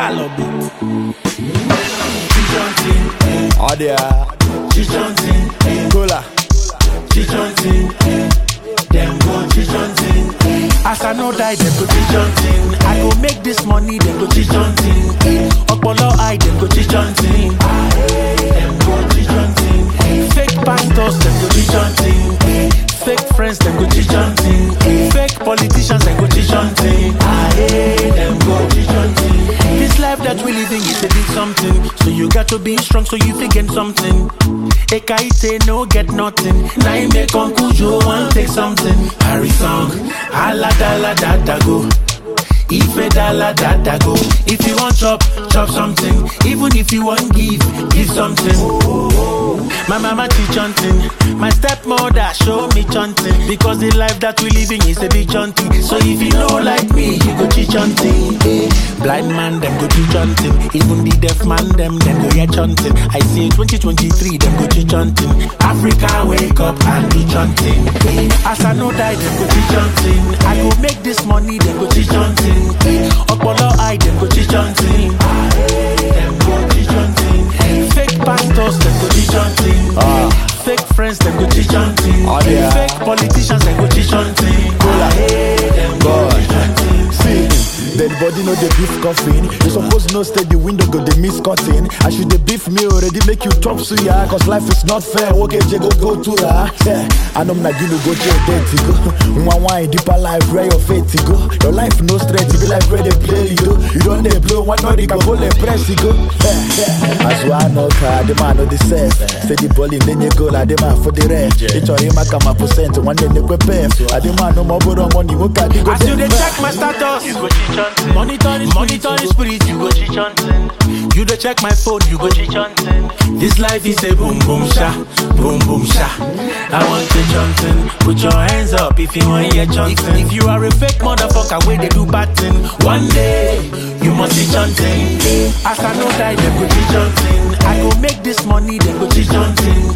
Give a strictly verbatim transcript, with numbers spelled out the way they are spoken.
Gallop it. Chichontin, Oh there. chichontin, Cola. chichontin, them go chichontin. As I know die, them go chichontin. Chichontin, I go make this money, them go chichontin. Opolo eye, them go chichontin. them go chichontin. Fake pastors, them go chichontin. Fake friends, them go chichontin. Fake politicians, them go chichontin. Them go chichontin. This life that we living is a big something. So you got to be strong so you think something. Ekaite no get nothing. Now you make Uncle Joe want take something. Harry song, ala da la da da go. Ife da la da da go. If you want chop, chop something. Even if you want give, give something. My mama teach hunting. My stepmother show me chanting. Because the life that we living is a big chanting. So if you know like me, you go teach hunting. Eh. Blind man, them go teach hunting. Even the deaf man, them, them go hear chanting. I say twenty twenty-three, them go teach hunting. Africa, wake up and do chanting. Eh. As I know die, them go teach hunting. I go make this money, them go teach hunting. Opolo eye, them go teach hunting. Them go chichontin. Fake pastors, them go teach hunting. Ah. Fake friends, them go teach hunting. Oh yeah. Fake politicians, them go teach hunting. Cola. Them go God. chichontin. See, dead body no dey beef coffin. You suppose no stay the window go dey miss cutting. I should dey beef me already make you chop suya. Cause life is not fair. Okay, je go go to her. Yeah, I know na you go to your dead to go. One wine deeper life where your faith to go. Your life no straight, you be like where they play you. You don't dey blow one body can go let press you go. Yeah, yeah. As one no car, the man no the sense. Say the ball in then you go like the man for the rest. It's already my come a percent one day they prepare. I the man no more borrow money. What can you go? As you dey check my status, you go teach hunting. Monitor the monitor the spirit, you go teach hunting. You dey check my phone, you go teach hunting. This life is a boom boom sha, boom boom sha. I want to chanting. Put your hands up if you want hear chanting. If, if you are a fake motherfucker, where they do bad thing, one day you must be chanting. As I know die, them go teach hunting. I go make this money, them go teach hunting.